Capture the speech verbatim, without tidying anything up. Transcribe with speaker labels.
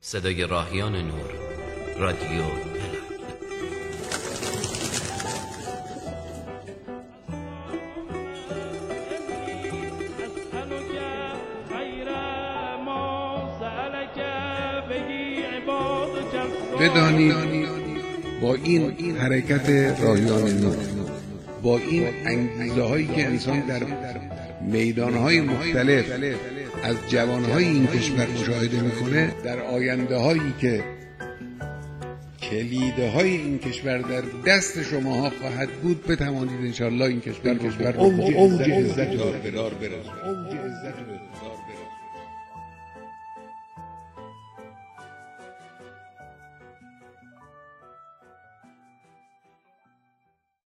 Speaker 1: صدای راهیان نور، رادیو
Speaker 2: بدانید با این حرکت راهیان نور، با این انگیزه هایی که انسان در میدان های مختلف از جوان های این کشور مشاهده میکنه، در آینده هایی که کلیده های این کشور در دست شماها خواهد بود، بتوانید انشاءالله این کشور کشور اوج عزت و اقتدار برسه.